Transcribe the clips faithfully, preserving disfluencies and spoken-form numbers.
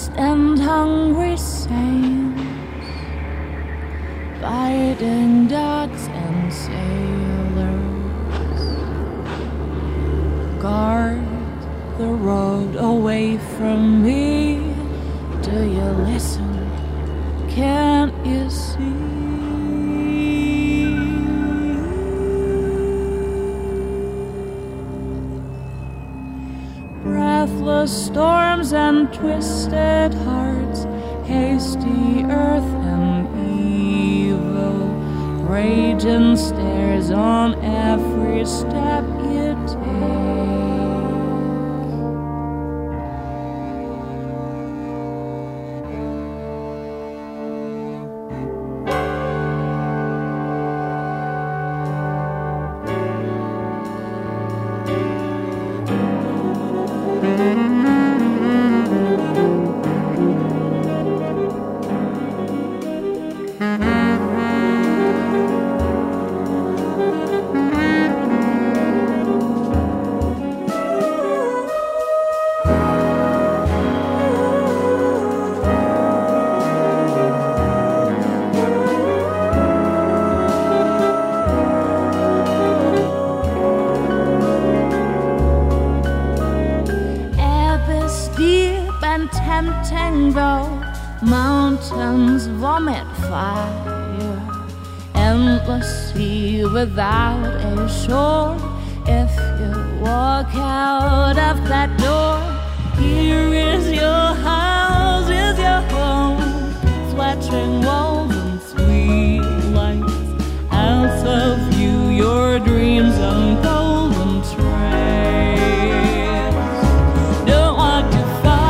lost and hungry saints, fighting dogs and sailors, guard the road away from me. Do you listen? Can't you see? Breathless storms and twisted hearts, hasty earth and evil, raging stares on every step you take. Tempting though mountains vomit fire, endless sea without a shore. If you walk out of that door, here is your house, is your home, flattering walls and sweet lights, out of view your dreams and golden trails. Don't walk too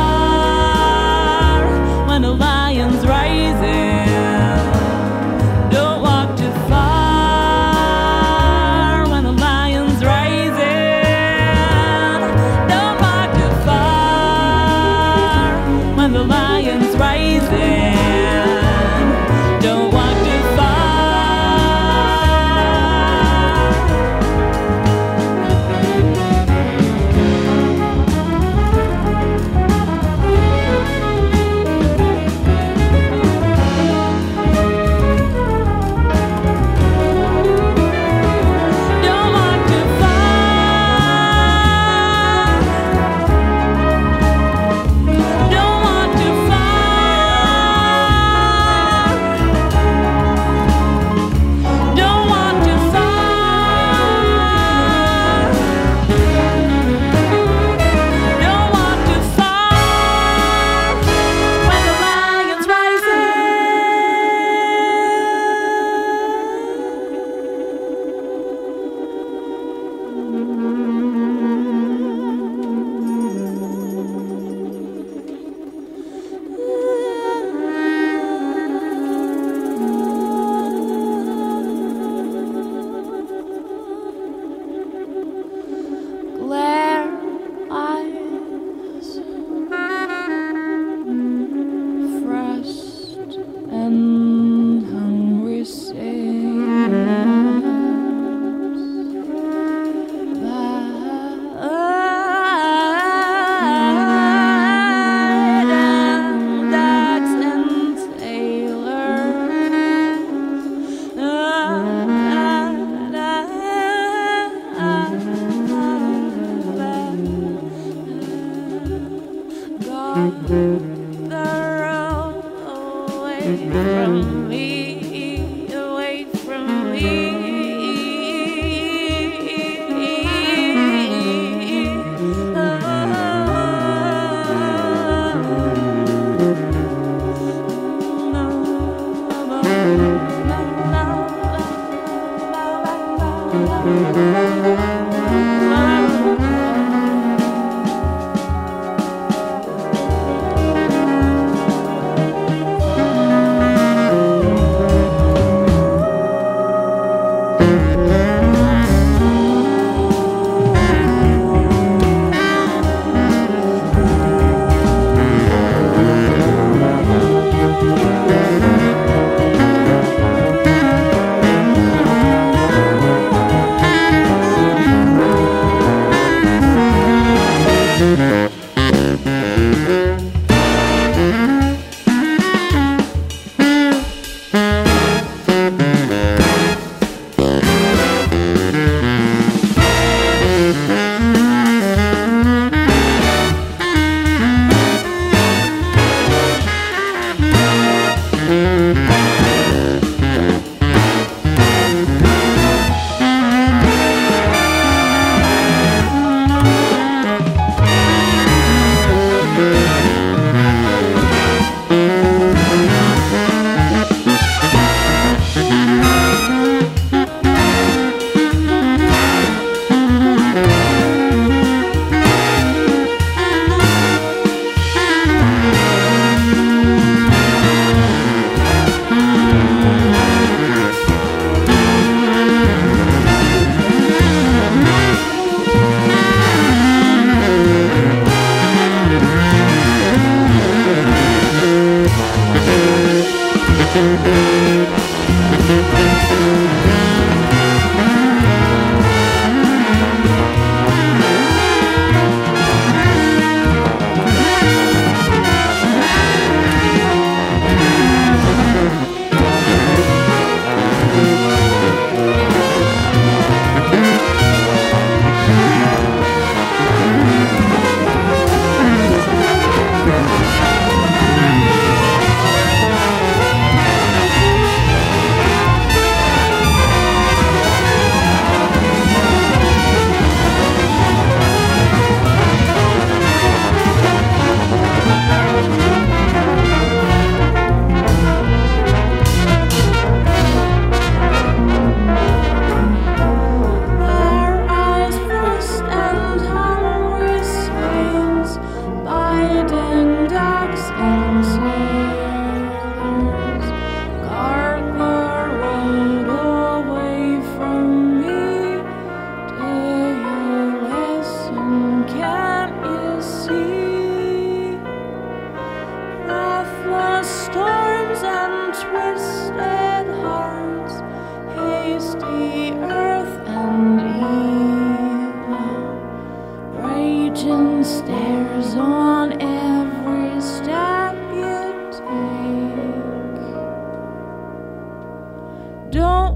far when the lion's rising. Don't walk too far when the lion's rising. Don't walk too far when the lion's rising. Don't walk too far.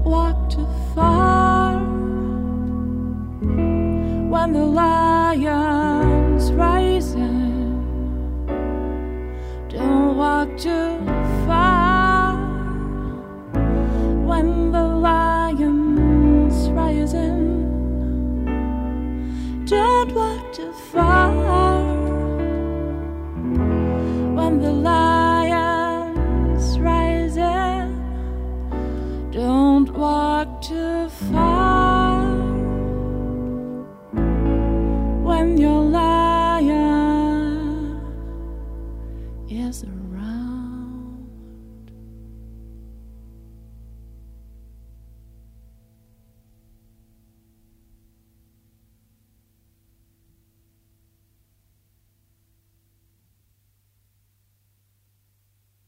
walk too far when the lion's rising. Don't walk too far when the lion's rising. Don't walk too far when the lion's rising. Don't walk too far when your lion is rising.